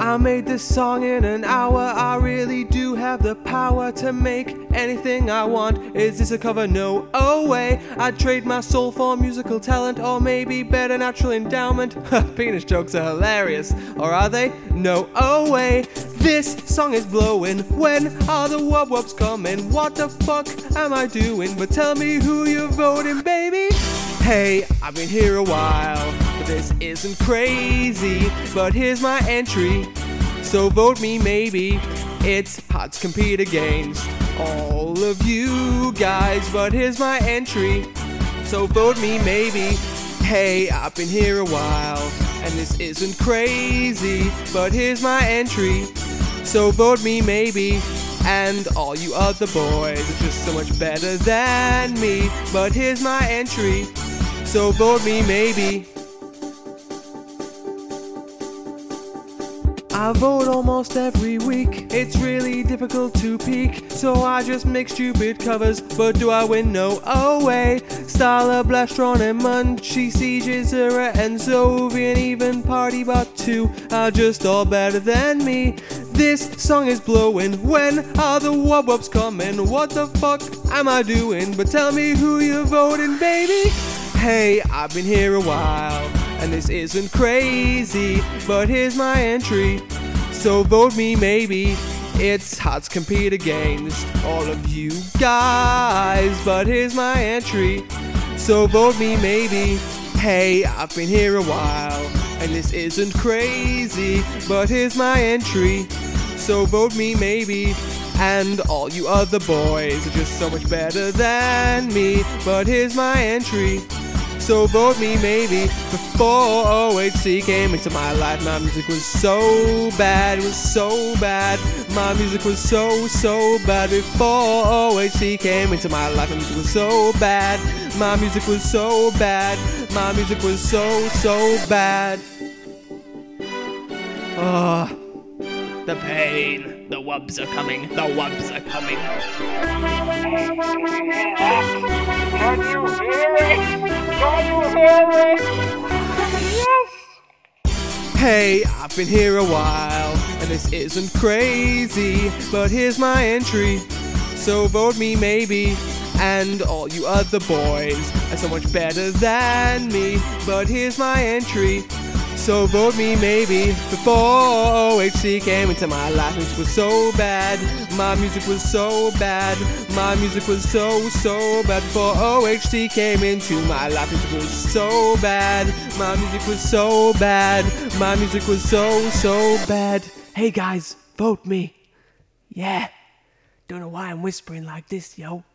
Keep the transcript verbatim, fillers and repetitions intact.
I made this song in an hour. I really do have the power to make anything I want. Is this a cover? No, oh way. I'd trade my soul for musical talent, or maybe better natural endowment. Penis jokes are hilarious, or are they? No, oh way. This song is blowing. When are the wub wubs coming? What the fuck am I doing? But tell me who you're voting, baby. Hey, I've been here a while, but this isn't crazy. But here's my entry, so vote me maybe. It's hard to compete against all of you guys, but here's my entry, so vote me maybe. Hey, I've been here a while, and this isn't crazy. But here's my entry, so vote me maybe. And all you other boys are just so much better than me. But here's my entry, so vote me maybe. I vote almost every week. It's really difficult to peak, so I just make stupid covers. But do I win? No, oh way. Stala, Blastron, and Munchie, Siege, Zera, and Zovi, and even Party Bot two are just all better than me. This song is blowing. When are the wub wubs coming? What the fuck am I doing? But tell me who you're voting, baby. Hey, I've been here a while, and this isn't crazy. But here's my entry, so vote me maybe. It's hard to compete against all of you guys, but here's my entry, so vote me maybe. Hey, I've been here a while, and this isn't crazy. But here's my entry, so vote me maybe. And all you other boys are just so much better than me. But here's my entry, so vote me maybe. Before O H C came into my life, my music was so bad, it was so bad. My music was so, so bad. Before O H C came into my life, my music was so bad. My music was so bad. My music was so, so bad. Ugh. The pain. The wubs are coming. The wubs are coming. Can you hear it? Can you hear it? Yes! Hey, I've been here a while, and this isn't crazy. But here's my entry, so vote me maybe. And all you other boys are so much better than me. But here's my entry, so vote me maybe. Before O H C came into my life, music was so bad. My music was so bad. My music was so, so bad. Before O H C came into my life, music was so bad. My music was so bad. My music was so, so bad. Hey guys, vote me. Yeah. Don't know why I'm whispering like this, yo.